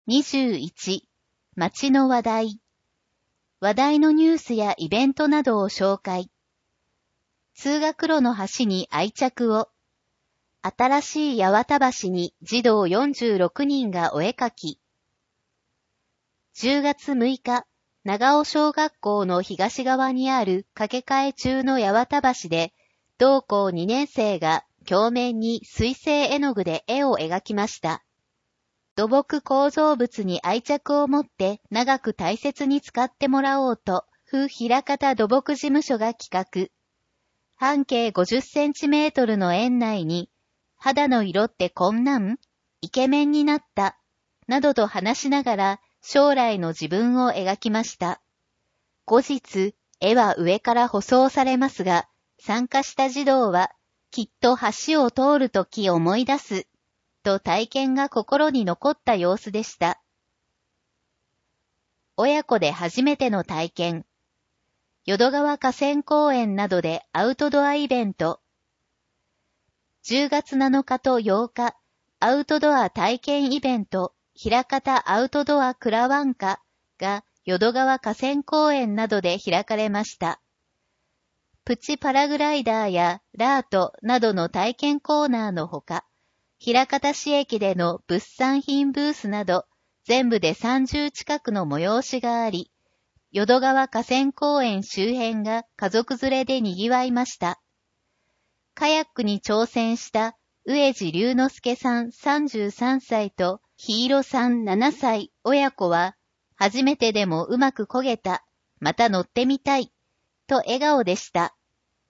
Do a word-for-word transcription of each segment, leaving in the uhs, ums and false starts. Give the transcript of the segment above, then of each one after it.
にじゅういち、街の話題。話題のニュースやイベントなどを紹介。通学路の橋に愛着を。新しい八幡橋に児童よんじゅうろくにんがお絵かき。じゅうがつむいか、長尾小学校の東側にある架け替え中の八幡橋で、同校にねん生が鏡面に水性絵の具で絵を描きました。土木構造物に愛着を持って長く大切に使ってもらおうと、府枚方土木事務所が企画。半径ごじゅっセンチメートルの園内に、肌の色ってこんなん?イケメンになった。などと話しながら将来の自分を描きました。後日、絵は上から舗装されますが、参加した児童は、きっと橋を通るとき思い出す。と体験が心に残った様子でした。親子で初めての体験。淀川河川公園などでアウトドアイベント。じゅうがつなのかとようか、アウトドア体験イベント、枚方アウトドアクラワンカが淀川河川公園などで開かれました。プチパラグライダーやラートなどの体験コーナーのほか、枚方市駅での物産品ブースなど、全部でさんじゅう近くの催しがあり、淀川河川公園周辺が家族連れで賑わいました。カヤックに挑戦した上地龍之介さんさんじゅうさんさいとひいろさんななさい親子は、初めてでもうまく漕げた、また乗ってみたい、と笑顔でした。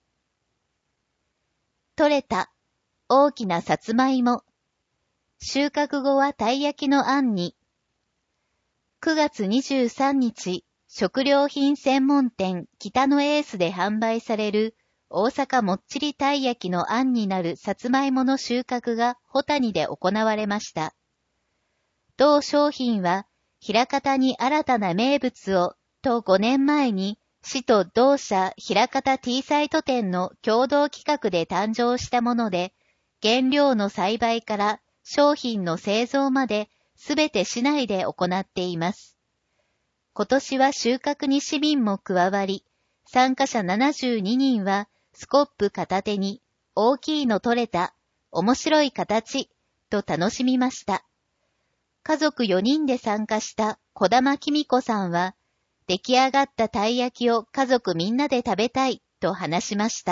取れた、大きなさつまいも。収穫後はたい焼きのあんに。くがつにじゅうさんにち、食料品専門店北のエースで販売される大阪もっちりたい焼きのあんになるさつまいもの収穫が保谷で行われました。同商品は、枚方に新たな名物をとごねんまえに市と同社枚方 T サイト店の共同企画で誕生したもので、原料の栽培から商品の製造まで、すべて市内で行っています。今年は収穫に市民も加わり、参加者ななじゅうににんはスコップ片手に大きいの取れた、面白い形と楽しみました。家族よにんで参加した小玉きみ子さんは、出来上がったたい焼きを家族みんなで食べたいと話しました。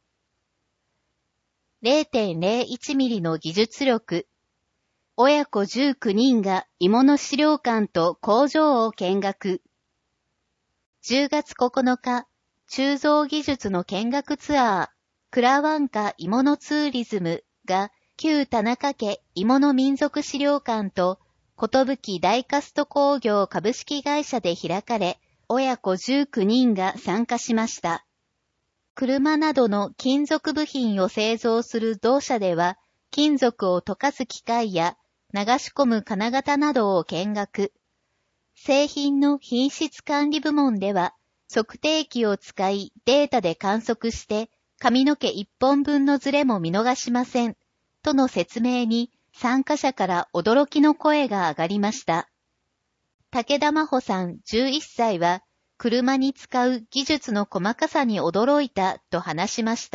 れいてんれいいち ミリの技術力。親子じゅうきゅうにんが芋の資料館と工場を見学。じゅうがつここのか、鋳造技術の見学ツアー、クラワンカ芋のツーリズムが旧田中家芋の民族資料館と寿大カスト工業株式会社で開かれ、親子じゅうきゅうにんが参加しました。車などの金属部品を製造する同社では、金属を溶かす機械や流し込む金型などを見学。製品の品質管理部門では、測定器を使いデータで観測して髪の毛いっぽんぶんのズレも見逃しません。との説明に参加者から驚きの声が上がりました。武田真帆さんじゅういっさいは、車に使う技術の細かさに驚いたと話しました。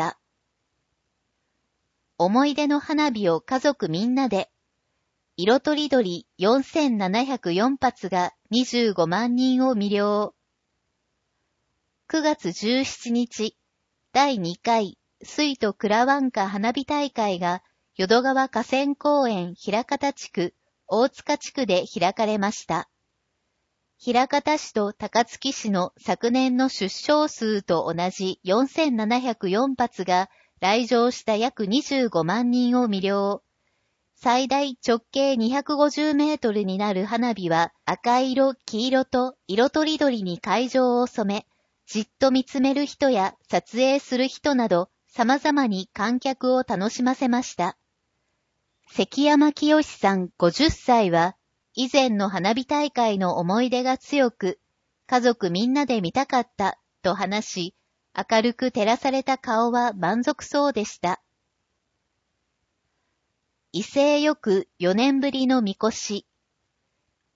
思い出の花火を家族みんなで。色とりどりよんせんななひゃくよんぱつがにじゅうごまんにんを魅了。くがつじゅうしちにち、だいにかい水とクラワンカ花火大会が淀川河川公園枚方地区、大塚地区で開かれました。枚方市と高槻市の昨年の出生数と同じよんせんななひゃくよんぱつが来場した約にじゅうごまんにんを魅了。最大直径にひゃくごじゅうメートルになる花火は赤色、黄色と色とりどりに会場を染め、じっと見つめる人や撮影する人など様々に観客を楽しませました。関山清さんごじゅっさいは、以前の花火大会の思い出が強く、家族みんなで見たかったと話し、明るく照らされた顔は満足そうでした。威勢よくよねんぶりのみこし。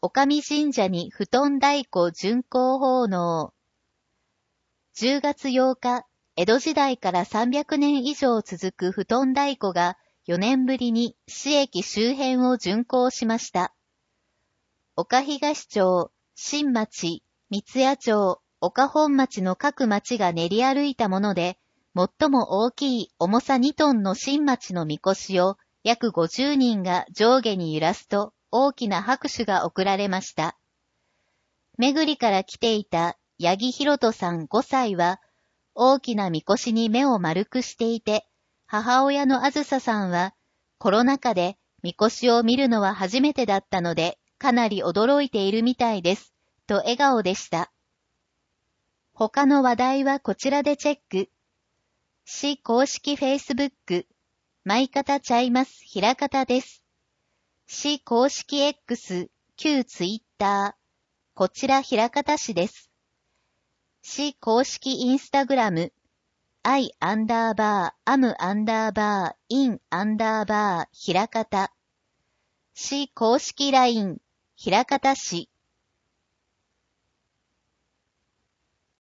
おかみ神社に布団太鼓巡行奉納。じゅうがつようか、江戸時代からさんびゃくねん以上続く布団太鼓がよねんぶりに市駅周辺を巡行しました。岡東町、新町、三ツ谷町、岡本町の各町が練り歩いたもので、最も大きい重さにトンの新町のみこしを約ごじゅうにんが上下に揺らすと大きな拍手が送られました。めぐりから来ていた八木ひろとさんごさいは大きなみこしに目を丸くしていて、母親のあずささんはコロナ禍でみこしを見るのは初めてだったのでかなり驚いているみたいです、と笑顔でした。他の話題はこちらでチェック。市公式フェイスブック、舞方ちゃいます、ひらかたです。市公式 X、旧ツイッター、こちらひらかた市です。市公式インスタグラム、I アンダーバー、アムアンダーバー、インアンダーバー、ひらかた。市公式 ライン、ひらかた市。